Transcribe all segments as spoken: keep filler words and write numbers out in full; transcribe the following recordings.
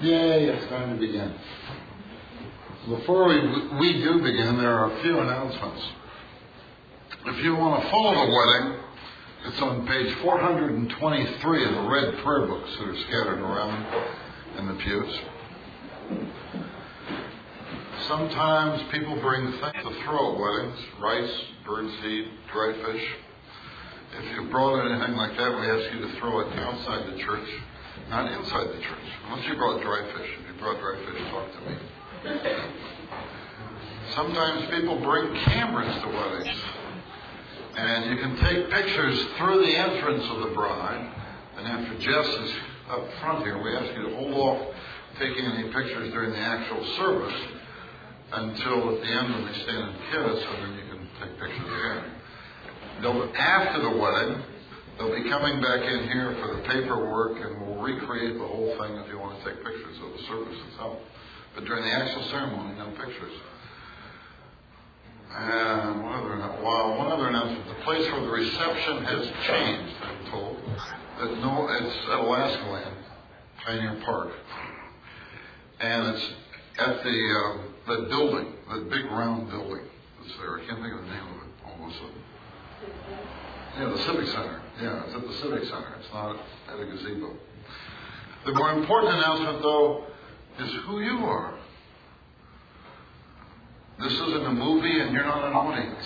Yay, it's time to begin. Before we, we do begin, there are a few announcements. If you want to follow the wedding, it's on page four hundred twenty-three of the red prayer books that are scattered around in the pews. Sometimes people bring things to throw at weddings: rice, birdseed, dry fish. If you brought anything like that, we ask you to throw it outside the church, not inside the church. Unless you brought dry fish. If you brought dry fish, talk to me. Sometimes people bring cameras to weddings. And you can take pictures through the entrance of the bride. And after Jess is up front here, we ask you to hold off taking any pictures during the actual service until at the end when they stand and kiss, and then you can take pictures there. They'll, after the wedding, they'll be coming back in here for the paperwork, and we'll recreate the whole thing if you want to take pictures of the service itself. But during the actual ceremony, no pictures. And one other, well, one other announcement. The place for the reception has changed, I'm told. That no, it's at Alaska Land, Pioneer Park. And it's at the uh, the building, the big round building that's there. I can't think of the name of it all of a sudden. Yeah, the Civic Center. Yeah, it's at the Civic Center. It's not at a gazebo. The more important announcement, though, is who you are. This isn't a movie and you're not an audience.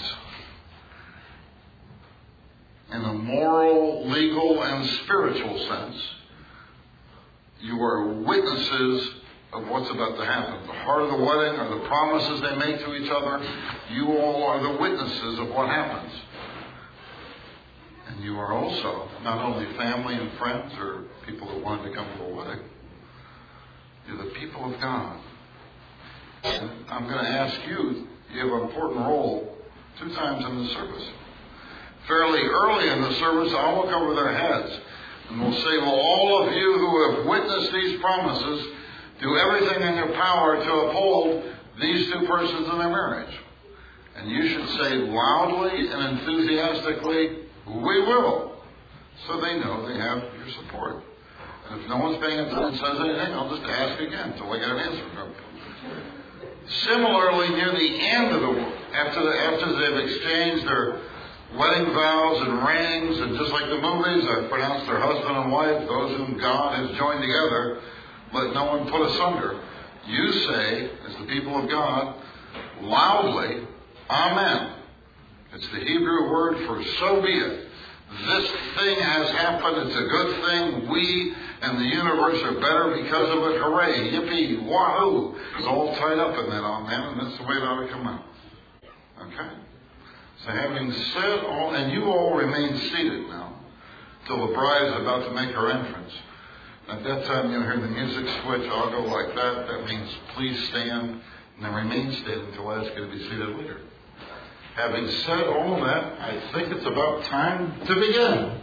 In a moral, legal, and spiritual sense, you are witnesses of what's about to happen. The heart of the wedding are the promises they make to each other. You all are the witnesses of what happens. And you are also not only family and friends or people that wanted to come to a wedding. You're the people of God. And I'm going to ask you, you have an important role two times in the service. Fairly early in the service, I'll look over their heads and we'll say, well, all of you who have witnessed these promises, do everything in your power to uphold these two persons in their marriage. And you should say loudly and enthusiastically, we will. So they know they have your support. And if no one's paying attention and says anything, I'll just ask again until I get an answer from them. Similarly, near the end of the after the, after they've exchanged their wedding vows and rings, and just like the movies, I've pronounced their husband and wife, those whom God has joined together, let no one put asunder. You say, as the people of God, loudly, Amen. It's the Hebrew word for so be it. This thing has happened. It's a good thing. We and the universe are better because of it. Hooray, yippee, wahoo. It's all tied up in that amen, and that's the way it ought to come out. Okay? So having said all, and you all remain seated now till the bride is about to make her entrance. At that time, you'll hear the music switch. I'll go like that. That means please stand, and then remain standing until I ask you to be seated later. Having said all of that, I think it's about time to begin.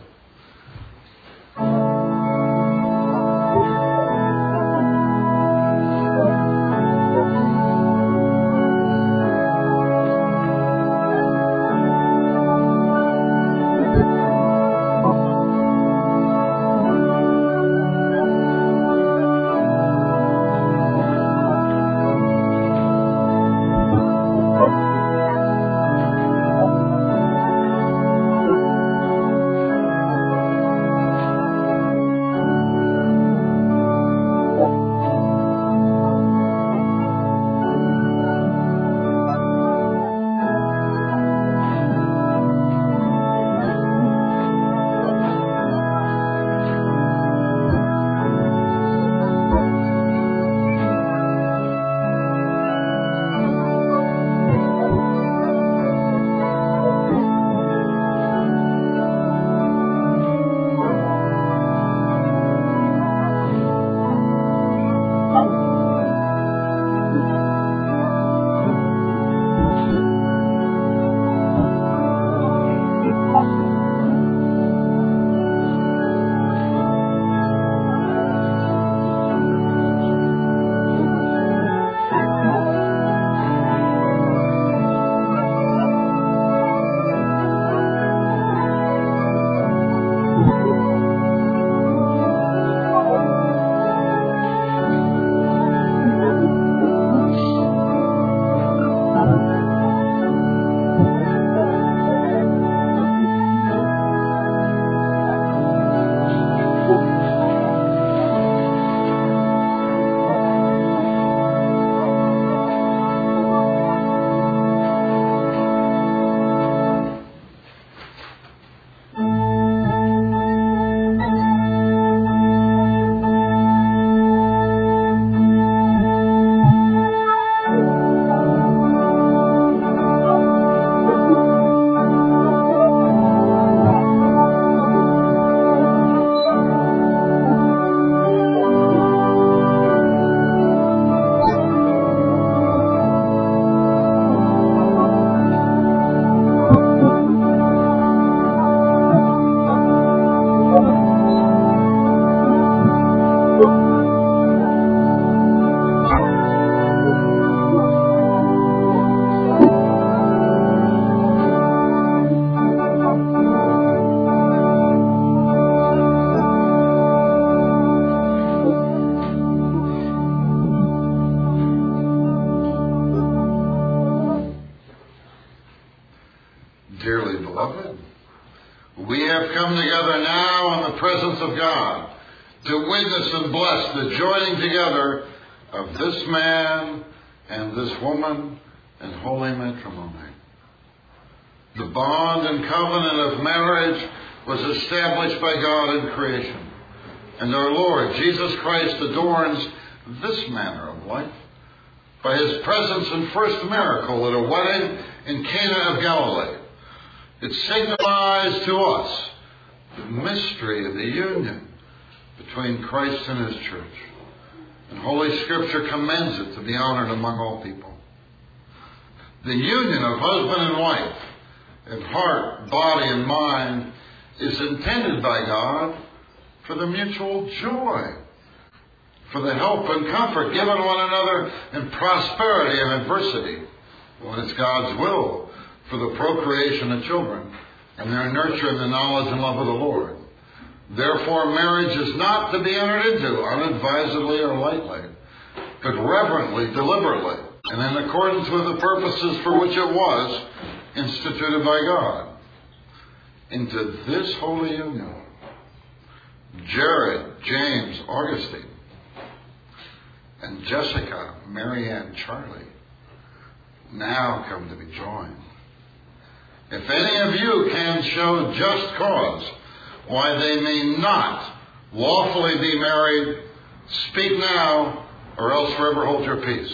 come together now in the presence of God to witness and bless the joining together of this man and this woman in holy matrimony. The bond and covenant of marriage was established by God in creation. And our Lord Jesus Christ adorns this manner of life by his presence and first miracle at a wedding in Cana of Galilee. It signifies to us the mystery of the union between Christ and his church. And Holy Scripture commends it to be honored among all people. The union of husband and wife in heart, body, and mind is intended by God for the mutual joy, for the help and comfort given one another in prosperity and adversity, when it's God's will for the procreation of children and their nurture in the knowledge and love of the Lord. Therefore, marriage is not to be entered into unadvisedly or lightly, but reverently, deliberately, and in accordance with the purposes for which it was instituted by God. Into this holy union, Jared, James, Augustine, and Jessica, Marianne, Charlie now come to be joined. If any of you can show just cause why they may not lawfully be married, speak now, or else forever hold your peace.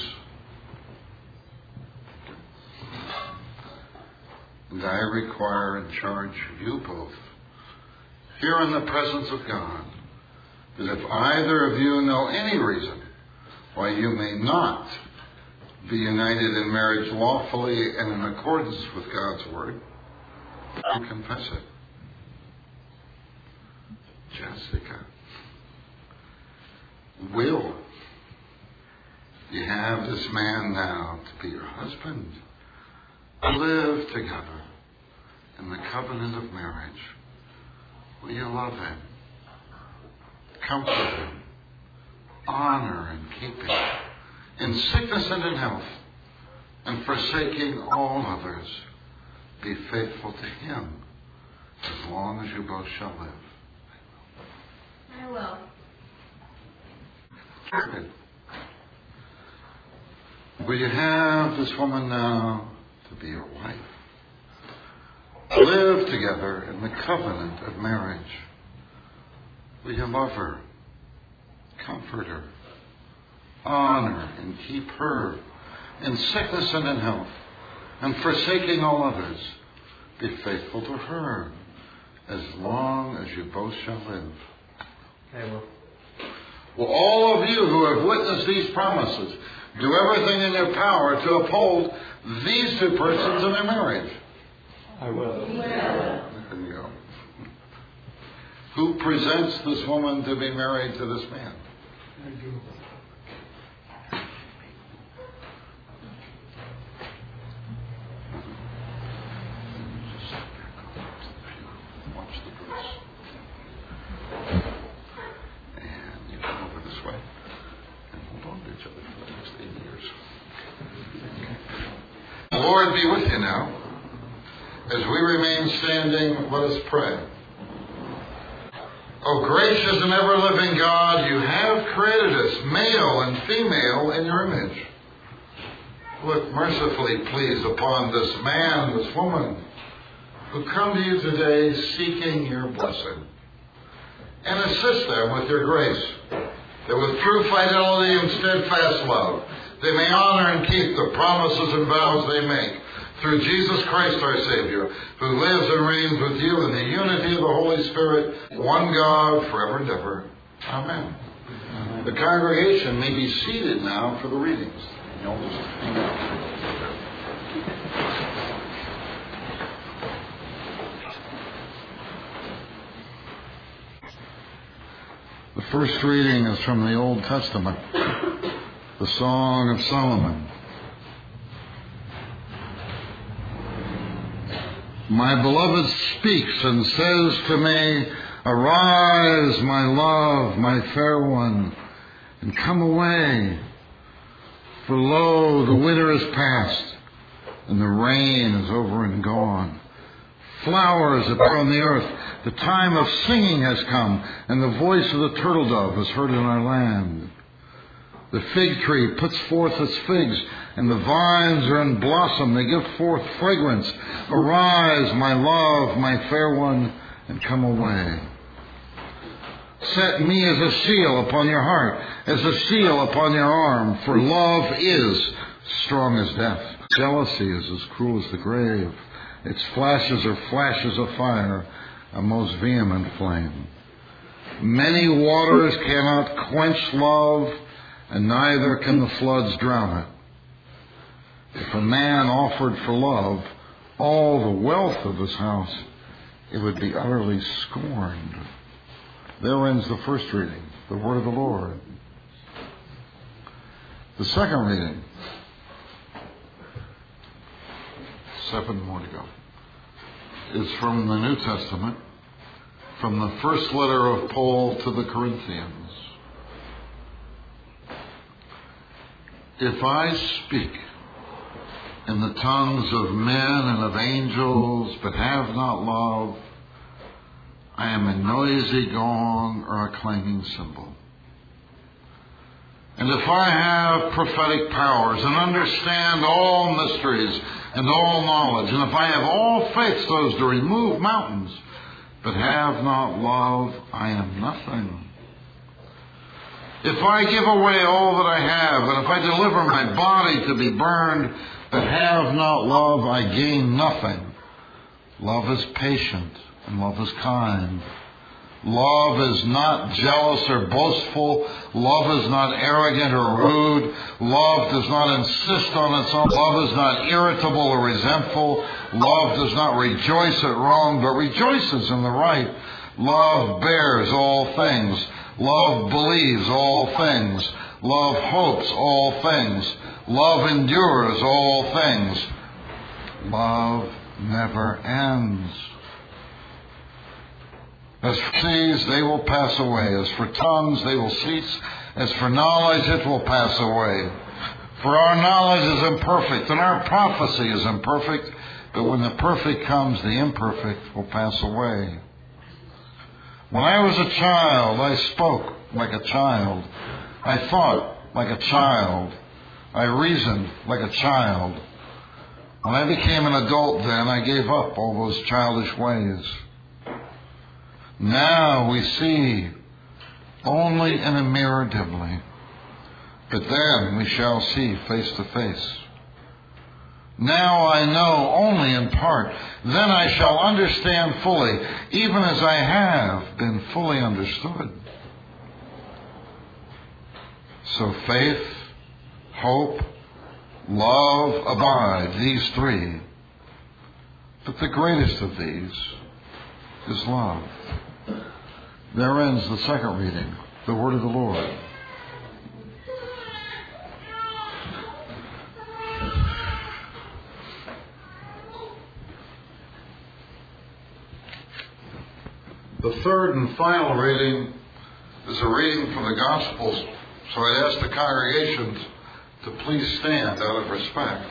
And I require and charge you both, here in the presence of God, that if either of you know any reason why you may not be united in marriage lawfully and in accordance with God's word, you confess it. Jessica, will you have this man now to be your husband? Live together in the covenant of marriage. Will you love him, comfort him, honor and keep him, in sickness and in health, and forsaking all others, be faithful to him as long as you both shall live? I will. Good. Will you have this woman now to be your wife? Live together in the covenant of marriage. Will you love her, comfort her, honor and keep her in sickness and in health, and forsaking all others, be faithful to her as long as you both shall live? I will. Will all of you who have witnessed these promises do everything in their power to uphold these two persons in their marriage? I will. There you go. Who presents this woman to be married to this man? I do. Watch the verse. And you come over this way and hold on to each other for the next eight years. The Lord be with you now. As we remain standing, let us pray. O gracious and ever-living God, you have created us, male and female, in your image. Look mercifully, please, upon this man, this woman, who come to you today seeking your blessing. And assist them with your grace, that with true fidelity and steadfast love, they may honor and keep the promises and vows they make, through Jesus Christ our Savior, who lives and reigns with you in the unity of the Holy Spirit, one God, forever and ever. Amen. Amen. The congregation may be seated now for the readings. You'll just hang out. The first reading is from the Old Testament, the Song of Solomon. My beloved speaks and says to me, arise, my love, my fair one, and come away. For lo, the winter is past, and the rain is over and gone. Flowers appear on the earth. The time of singing has come, and the voice of the turtle dove is heard in our land. The fig tree puts forth its figs, and the vines are in blossom. They give forth fragrance. Arise, my love, my fair one, and come away. Set me as a seal upon your heart, as a seal upon your arm, for love is strong as death. Jealousy is as cruel as the grave. Its flashes are flashes of fire, a most vehement flame. Many waters cannot quench love, and neither can the floods drown it. If a man offered for love all the wealth of his house, it would be utterly scorned. There ends the first reading, the word of the Lord. The second reading, seven more to go, is from the New Testament, from the first letter of Paul to the Corinthians. If I speak in the tongues of men and of angels, but have not love, I am a noisy gong or a clanging cymbal. And if I have prophetic powers and understand all mysteries and all knowledge, and if I have all faith so as to remove mountains, but have not love, I am nothing. If I give away all that I have, and if I deliver my body to be burned, but have not love, I gain nothing. Love is patient, and love is kind. Love is not jealous or boastful. Love is not arrogant or rude. Love does not insist on its own. Love is not irritable or resentful. Love does not rejoice at wrong, but rejoices in the right. Love bears all things. Love believes all things. Love hopes all things. Love endures all things. Love never ends. As for seas, they will pass away. As for tongues, they will cease. As for knowledge, it will pass away. For our knowledge is imperfect, and our prophecy is imperfect. But when the perfect comes, the imperfect will pass away. When I was a child, I spoke like a child. I thought like a child. I reasoned like a child. When I became an adult then, I gave up all those childish ways. Now we see only in a mirror dimly, but then we shall see face to face. Now I know only in part, then I shall understand fully, even as I have been fully understood. So faith, hope, love abide, these three. But the greatest of these is love. There ends the second reading, the word of the Lord. The third and final reading is a reading from the Gospels, so I'd ask the congregation to please stand out of respect.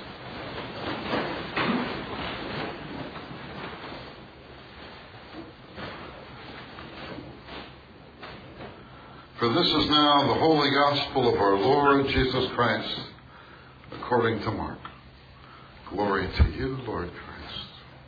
For this is now the holy gospel of our Lord Jesus Christ, according to Mark. Glory to you, Lord Christ.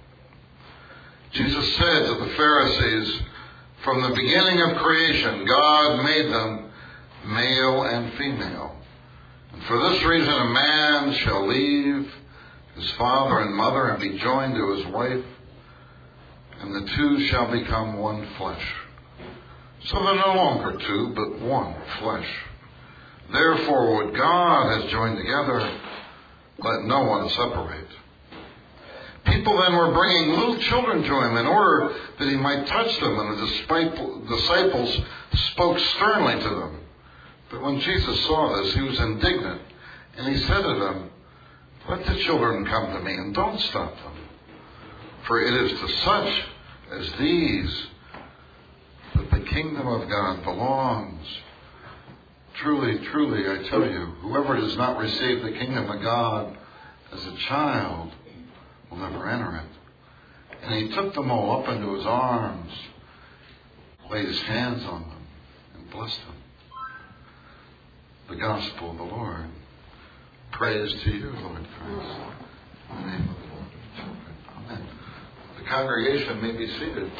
Jesus said to the Pharisees, from the beginning of creation, God made them male and female. And for this reason, a man shall leave his father and mother and be joined to his wife, and the two shall become one flesh. So they're no longer two, but one flesh. Therefore, what God has joined together, let no one separate. People then were bringing little children to him in order that he might touch them, and the disciples spoke sternly to them. But when Jesus saw this, he was indignant, and he said to them, let the children come to me, and don't stop them. For it is to such as these that the kingdom of God belongs. Truly, truly, I tell you, whoever does not receive the kingdom of God as a child will never enter it. And he took them all up into his arms, laid his hands on them, and blessed them. The gospel of the Lord. Praise to you, Lord Christ. In the name of the Lord and children. Amen. The congregation may be seated.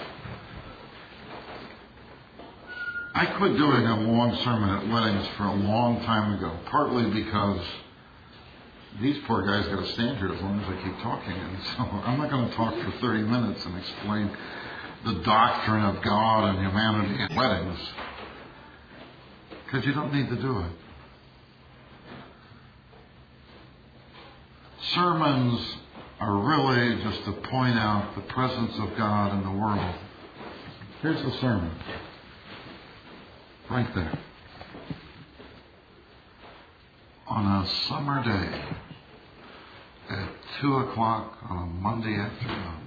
I quit doing a long sermon at weddings for a long time ago, partly because these poor guys got to stand here as long as I keep talking, and so I'm not going to talk for thirty minutes and explain the doctrine of God and humanity at weddings, because you don't need to do it. Sermons are really just to point out the presence of God in the world. Here's the sermon. Right there. On a summer day at two o'clock on a Monday afternoon,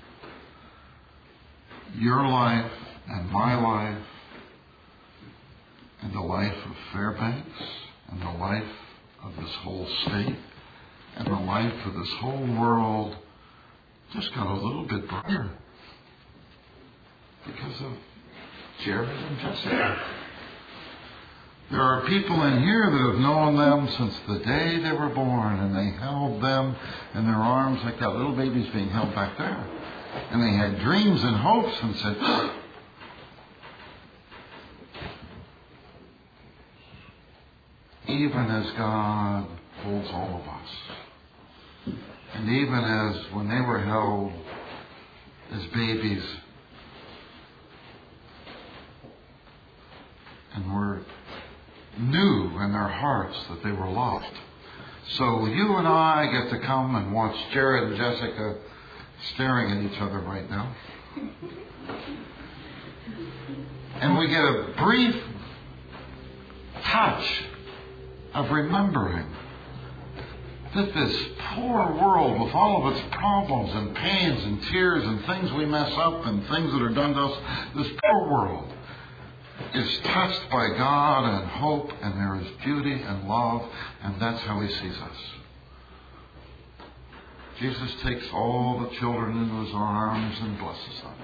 your life and my life and the life of Fairbanks and the life of this whole state and the life of this whole world just got a little bit brighter because of Jared and Jessica. There are people in here that have known them since the day they were born, and they held them in their arms like that little baby's being held back there. And they had dreams and hopes and said, even as God holds all of us, and even as when they were held as babies and were knew in their hearts that they were loved. So you and I get to come and watch Jared and Jessica staring at each other right now. And we get a brief touch of remembering that this poor world, with all of its problems and pains and tears and things we mess up and things that are done to us, this poor world is touched by God and hope, and there is beauty and love, and that's how He sees us. Jesus takes all the children into His arms and blesses them.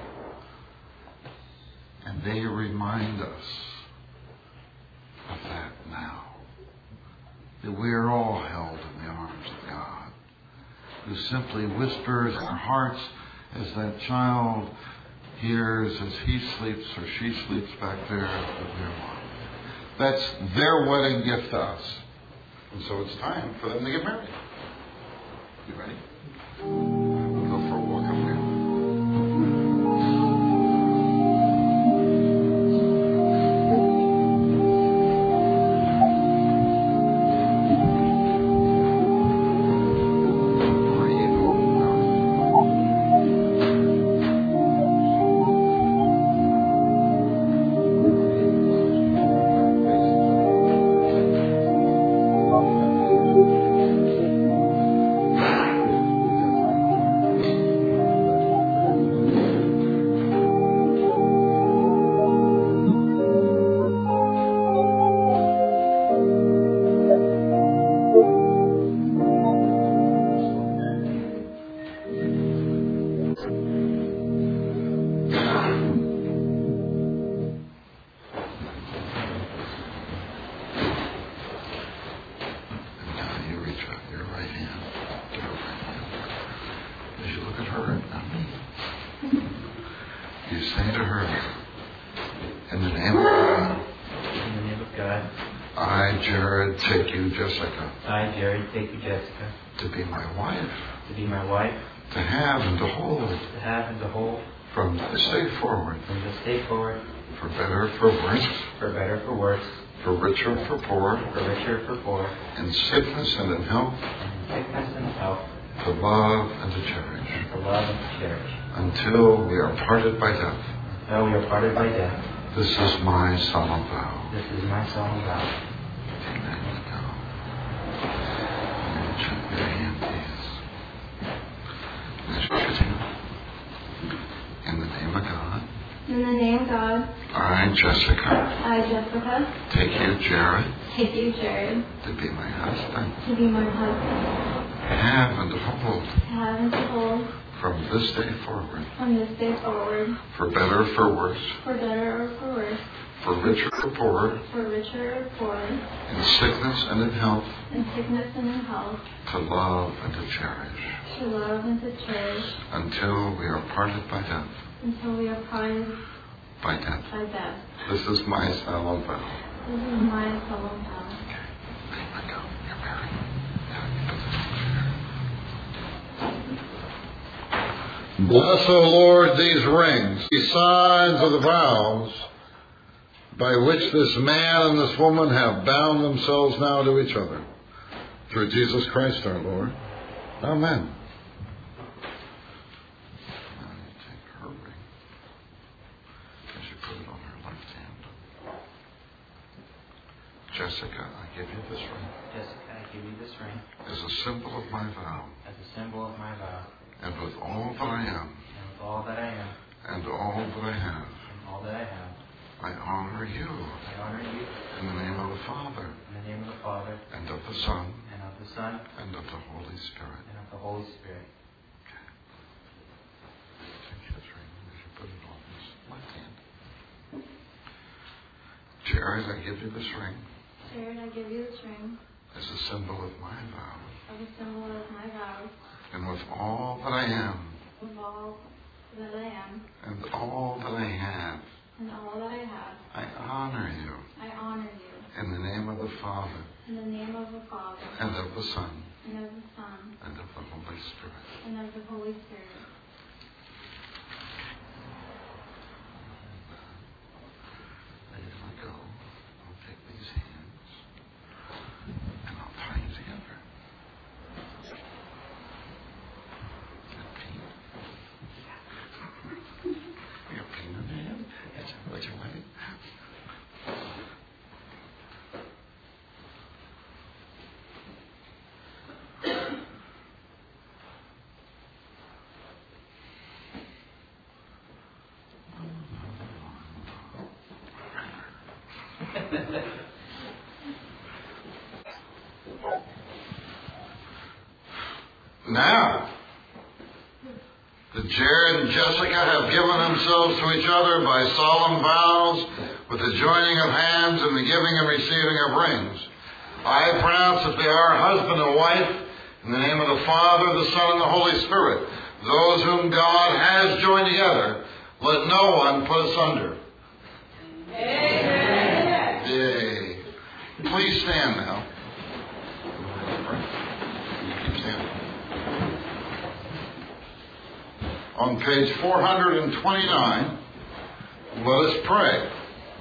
And they remind us of that now. That we are all held in the arms of God, who simply whispers in our hearts as that child hears as he sleeps or she sleeps back there with their mom. That's their wedding gift to us. And so it's time for them to get married. You ready? We'll go for a walk up here. Jessica. I, Jared, take you, Jessica. To be my wife. To be my wife. To have and to hold. To have and to hold. From this day forward. From this day forward. For better, for worse. For better, for worse. For richer, for poor. For richer, for poor. In sickness and in health. In sickness and in health. To love and to cherish. To love and to cherish. Until we are parted by death. Until we are parted by death. This is my solemn vow. This is my solemn vow. In the name of God. In the name of God. I, Jessica. I, Jessica. Take you, Jared. Take you, Jared. To be my husband. To be my husband. Have and to hold. To have and to hold. from this day forward, from this day forward, for better or for worse, for better or for worse, for richer or poorer, for richer or poorer, in sickness and in health, in sickness and in health, to love and to cherish, to love and to cherish, until we are parted by death. until we are parted By death. by death. This is my solemn vow. This is my solemn vow. Okay. Let go. You're married. Bless, O Lord, these rings, these signs of the vows by which this man and this woman have bound themselves now to each other. Through Jesus Christ our Lord. Amen. Now you take her ring as you put it on her left hand. Jessica, I give you this ring Jessica, I give you this ring as a symbol of my vow, as a symbol of my vow, and with all that I am, and with all that I am, and all that I have, and all that I have, I honor you I honor you in the name of the Father, in the name of the Father, and of the Son, and of the Son, and of the Holy Spirit. and of the Holy Spirit. Take his ring as you put it on his left hand. Jared, I give you this ring Jared, I give you this ring as a symbol of my vow, as a symbol of my vows, and with all that I am, with all that I am, and all that I have, and all that I have. I honor you I honor you in the name of the Father, in the name of the Father, and of the Son, and of the Son, and of the Holy Spirit. and of the Holy Spirit. Let it let go. I'll take these hands and I'll tie you together. Got pain? You got pain on your hand? That's what you wanted. Now that Jared and Jessica have given themselves to each other by solemn vows, with the joining of hands and the giving and receiving of rings, I pronounce that they are husband and wife in the name of the Father, the Son, and the Holy Spirit. Those whom God has joined together, let no one put asunder. Amen. Yay. Please stand now. Keep standing. On page four hundred twenty-nine, let us pray.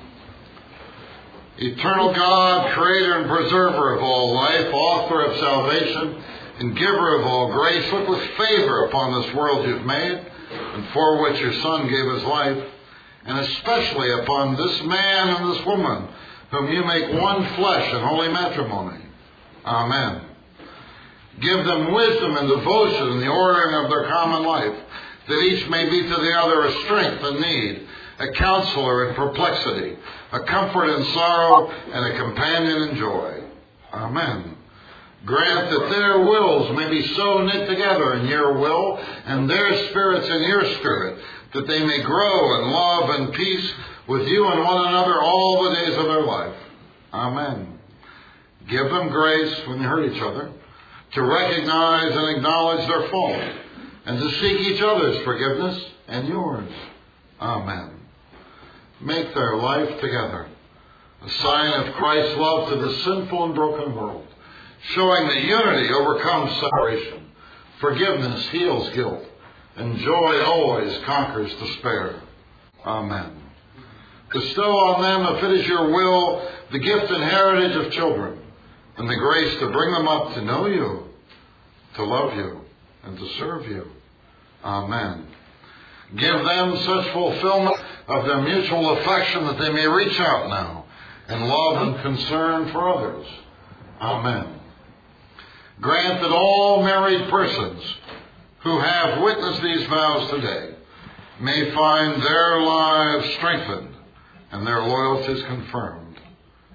Eternal God, creator and preserver of all life, author of salvation, and giver of all grace, look with favor upon this world you've made, and for which your Son gave his life, and especially upon this man and this woman, whom you make one flesh in holy matrimony. Amen. Give them wisdom and devotion in the ordering of their common life, that each may be to the other a strength in need, a counselor in perplexity, a comfort in sorrow, and a companion in joy. Amen. Grant that their wills may be so knit together in your will, and their spirits in your spirit, that they may grow in love and peace with you and one another all the days of their life. Amen. Give them grace when they hurt each other, to recognize and acknowledge their fault, and to seek each other's forgiveness and yours. Amen. Make their life together a sign of Christ's love to the sinful and broken world, showing that unity overcomes separation, forgiveness heals guilt, and joy always conquers despair. Amen. Bestow on them, if it is your will, the gift and heritage of children, and the grace to bring them up to know you, to love you, and to serve you. Amen. Give them such fulfillment of their mutual affection that they may reach out now and love and concern for others. Amen. Grant that all married persons who have witnessed these vows today may find their lives strengthened and their loyalties confirmed.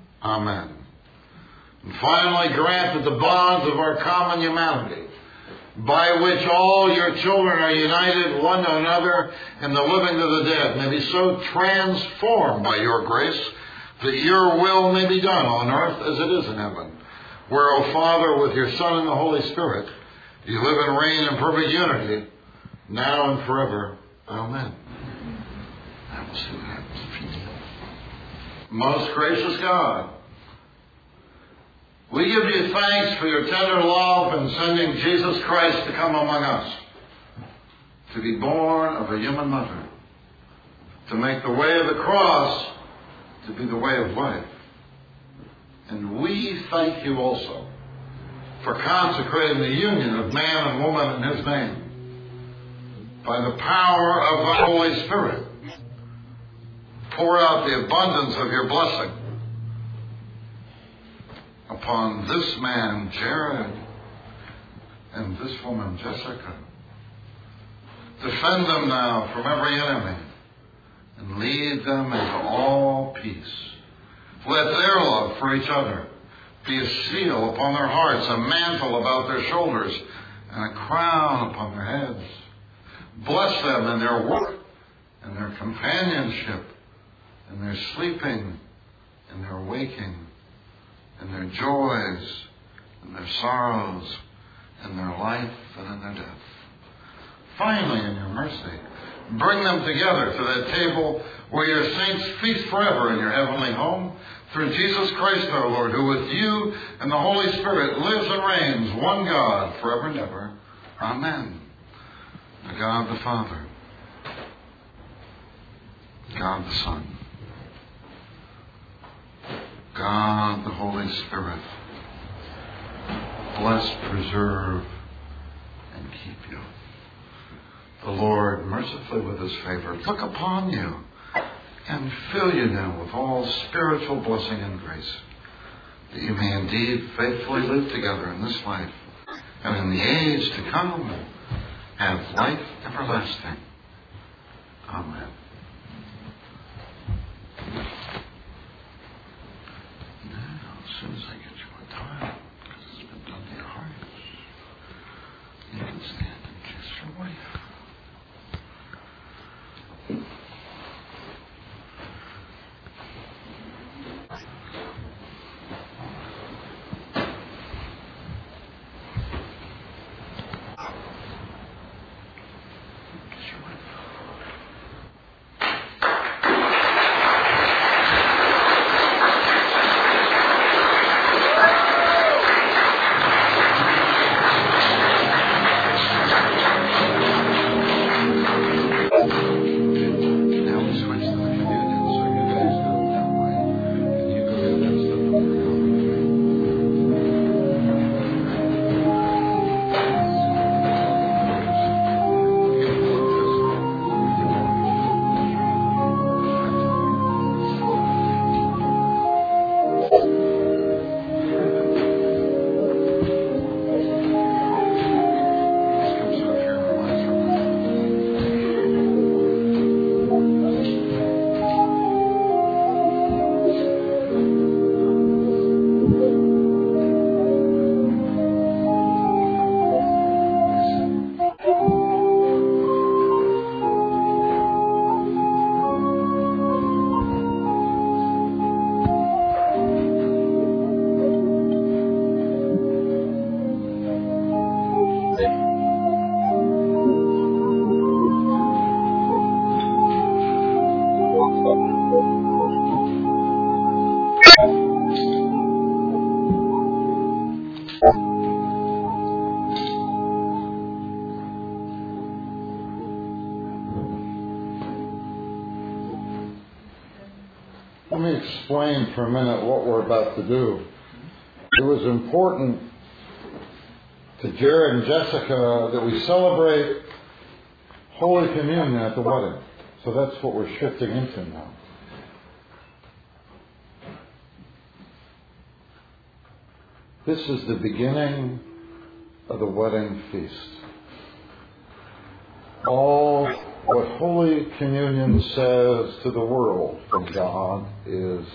Amen. And finally, grant that the bonds of our common humanity by which all your children are united one to another in the living of the dead, may be so transformed by your grace that your will may be done on earth as it is in heaven, where, O Father, with your Son and the Holy Spirit, you live and reign in perfect unity, now and forever. Amen. I will see what happens if you do. Most gracious God, we give you thanks for your tender love in sending Jesus Christ to come among us, to be born of a human mother, to make the way of the cross to be the way of life. And we thank you also for consecrating the union of man and woman in his name. By the power of the Holy Spirit, pour out the abundance of your blessing upon this man, Jared, and this woman, Jessica. Defend them now from every enemy and lead them into all peace. Let their love for each other be a seal upon their hearts, a mantle about their shoulders, and a crown upon their heads. Bless them in their work, in their companionship, in their sleeping, in their waking, in their joys, in their sorrows, in their life and in their death. Finally, in your mercy, bring them together to that table where your saints feast forever in your heavenly home, through Jesus Christ our Lord, who with you and the Holy Spirit lives and reigns, one God, forever and ever. Amen. To God the Father, God the Son, God the Holy Spirit, bless, preserve, and keep you. The Lord, mercifully with his favor, look upon you and fill you now with all spiritual blessing and grace, that you may indeed faithfully live together in this life and in the age to come have life everlasting. Amen. Now, as soon as I get you a towel, because it's been done to your heart, you can stand and kiss your wife. Let me explain for a minute what we're about to do. It was important to Jared and Jessica that we celebrate Holy Communion at the wedding. So that's what we're shifting into now. This is the beginning of the wedding feast. All what Holy Communion says to the world from God is,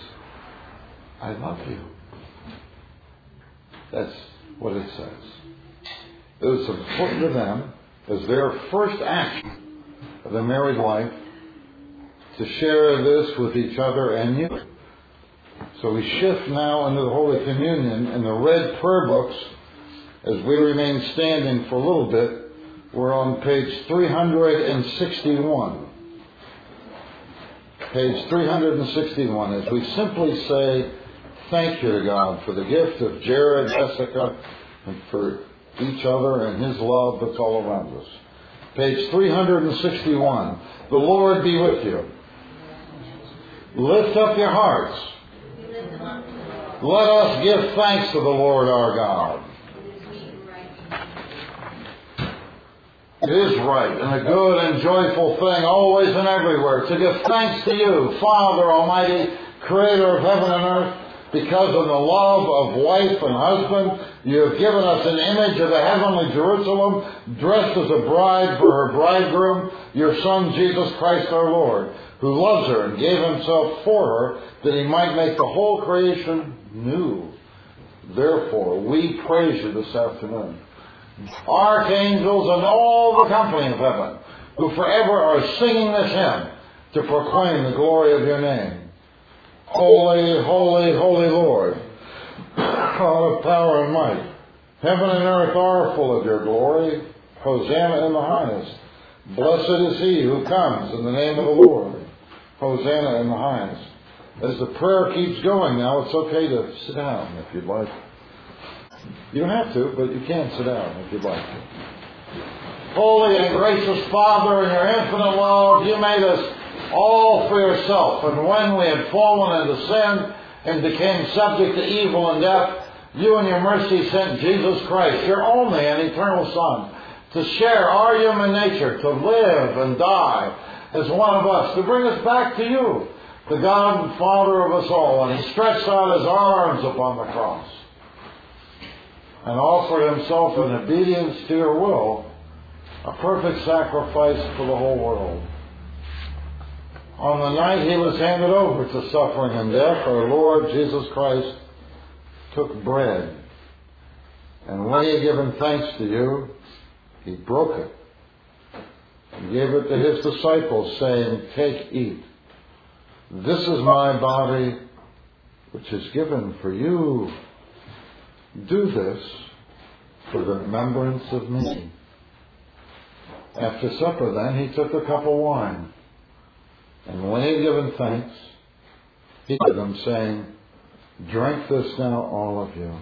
I love you. That's what it says. It was important to them as their first action of their married life to share this with each other and you. So we shift now into the Holy Communion and the red prayer books. As we remain standing for a little bit, we're on page three hundred sixty-one. Page three hundred sixty-one, as we simply say thank you to God for the gift of Jared, Jessica, and for each other and His love that's all around us. Page three hundred sixty-one. The Lord be with you. Lift up your hearts. Let us give thanks to the Lord our God. It is right and a good and joyful thing, always and everywhere, to give thanks to you, Father Almighty, Creator of heaven and earth, because of the love of wife and husband, you have given us an image of the heavenly Jerusalem, dressed as a bride for her bridegroom, your Son, Jesus Christ our Lord, who loves her and gave Himself for her, that He might make the whole creation new. Therefore, we praise you this afternoon. Archangels and all the company of heaven, who forever are singing this hymn to proclaim the glory of your name. Holy, holy, holy Lord, God of power and might, heaven and earth are full of your glory. Hosanna in the highest. Blessed is he who comes in the name of the Lord. Hosanna in the highest. As the prayer keeps going now, it's okay to sit down if you'd like. You don't have to, but you can sit down if you'd like to. Holy and gracious Father, in your infinite love, you made us all for yourself. And when we had fallen into sin and became subject to evil and death, you in your mercy sent Jesus Christ, your only and eternal Son, to share our human nature, to live and die as one of us, to bring us back to you, the God and Father of us all. And He stretched out His arms upon the cross and offered Himself in obedience to your will, a perfect sacrifice for the whole world. On the night He was handed over to suffering and death, our Lord Jesus Christ took bread, and when He had given thanks to you, He broke it and gave it to His disciples, saying, "Take, eat. This is my body, which is given for you. Do this for the remembrance of me." After supper then, He took a cup of wine, and when He had given thanks, He gave them, saying, "Drink this now, all of you.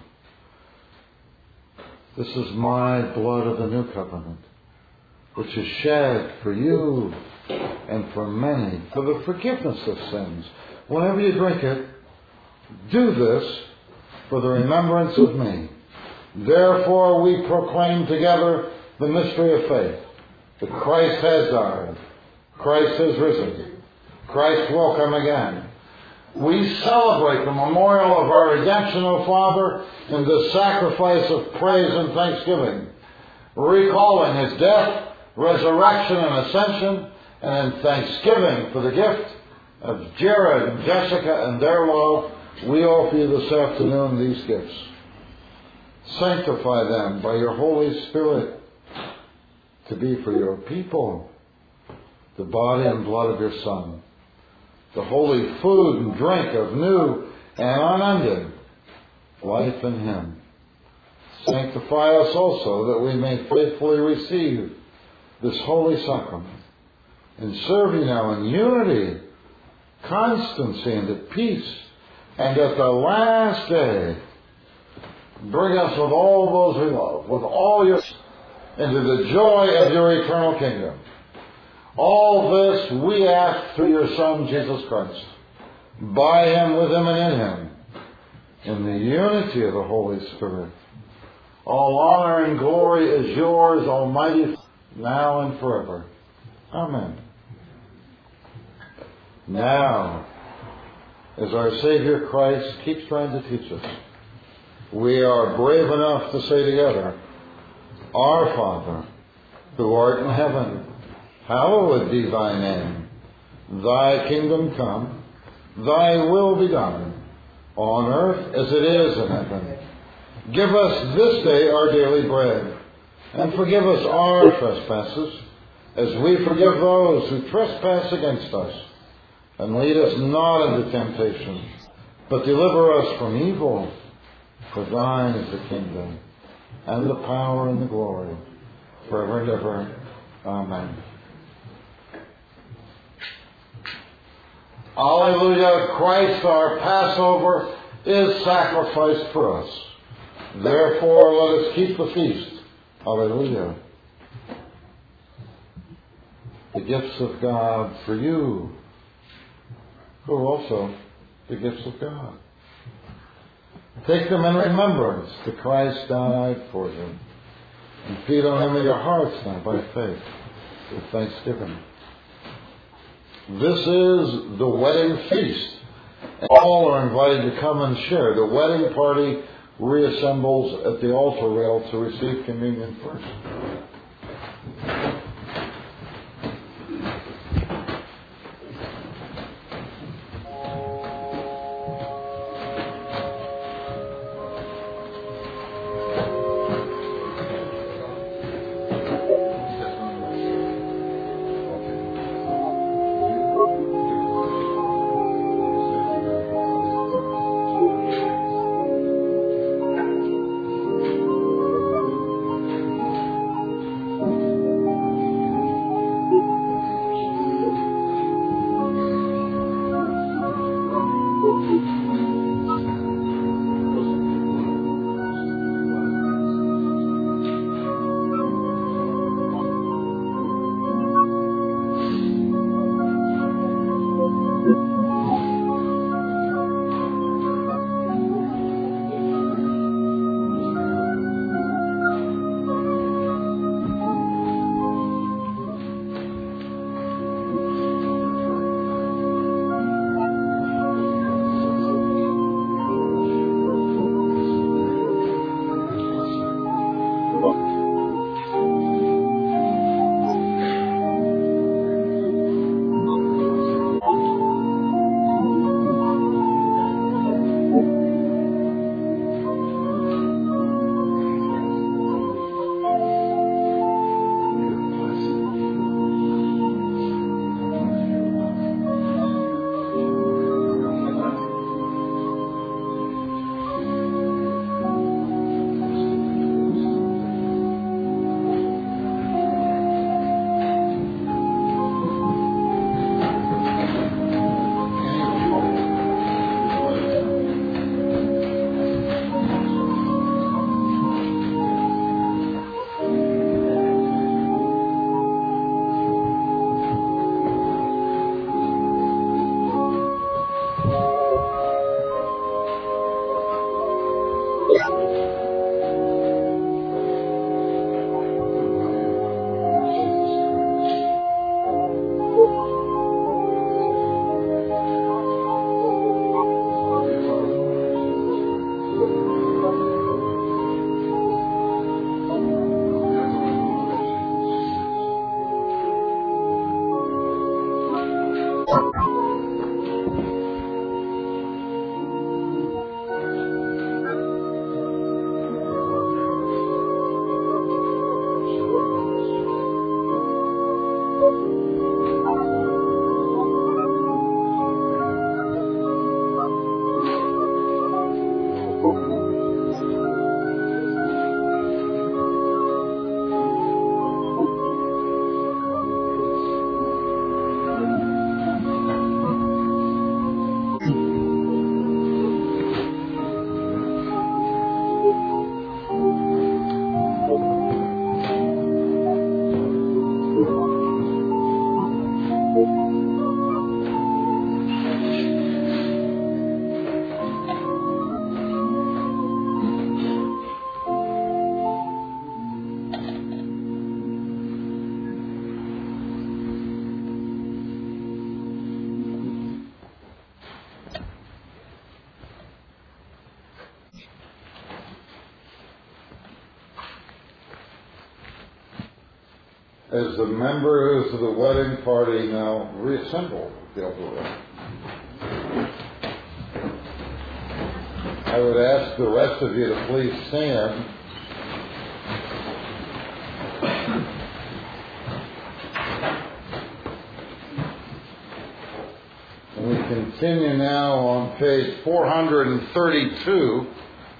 This is my blood of the new covenant, which is shed for you and for many for the forgiveness of sins. Whenever you drink it, do this for the remembrance of me." Therefore we proclaim together the mystery of faith, that Christ has died, Christ has risen, Christ will come again. We celebrate the memorial of our redemption, O Father, in the sacrifice of praise and thanksgiving, recalling His death, resurrection, and ascension, and in thanksgiving for the gift of Jared and Jessica and their love, we offer you this afternoon these gifts. Sanctify them by your Holy Spirit to be for your people, the body and blood of your Son, the holy food and drink of new and unending life in Him. Sanctify us also that we may faithfully receive this holy sacrament and serve you now in unity, constancy, and at peace, and at the last day bring us with all those we love, with all your, into the joy of your eternal kingdom. All this we ask through your Son, Jesus Christ, by Him, with Him, and in Him, in the unity of the Holy Spirit. All honor and glory is yours, Almighty, now and forever. Amen. Now, as our Savior Christ keeps trying to teach us, we are brave enough to say together, "Our Father, who art in heaven, hallowed be thy name. Thy kingdom come, thy will be done, on earth as it is in heaven. Give us this day our daily bread, And forgive us our trespasses, as we forgive those who trespass against us. And lead us not into temptation, but deliver us from evil. For thine is the kingdom, and the power, and the glory, forever and ever. Amen. Alleluia, Christ our Passover is sacrificed for us. Therefore let us keep the feast. Alleluia. The gifts of God for you, who are also the gifts of God. Take them in remembrance that Christ died for them. And feed on them in your hearts now by faith with thanksgiving. This is the wedding feast. And all are invited to come and share. The wedding party reassembles at the altar rail to receive communion first. As the members of the wedding party now reassemble the altar rail, I would ask the rest of you to please stand continue now on page four hundred thirty-two.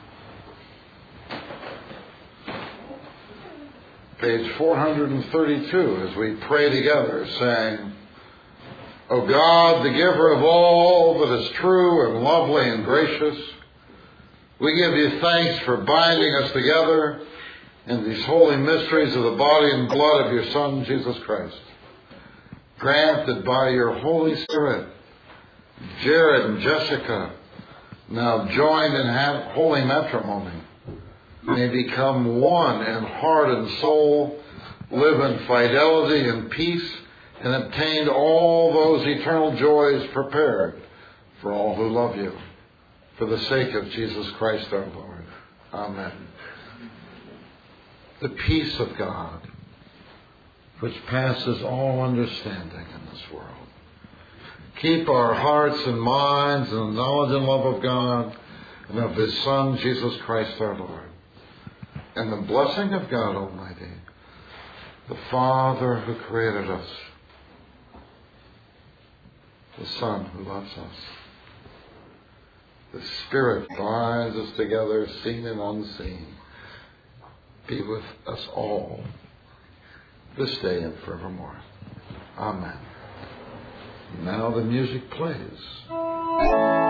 Page four hundred thirty-two, as we pray together, saying, O God, the giver of all that is true and lovely and gracious, we give you thanks for binding us together in these holy mysteries of the body and blood of your Son, Jesus Christ. Grant that by your Holy Spirit, Jared and Jessica, now joined in holy matrimony, may become one in heart and soul, live in fidelity and peace, and obtain all those eternal joys prepared for all who love you, for the sake of Jesus Christ our Lord. Amen. The peace of God, which passes all understanding in this world, keep our hearts and minds in the knowledge and love of God and of His Son, Jesus Christ our Lord. And the blessing of God Almighty, the Father who created us, the Son who loves us, the Spirit binds us together, seen and unseen, be with us all this day and forevermore. Amen. Now the music plays.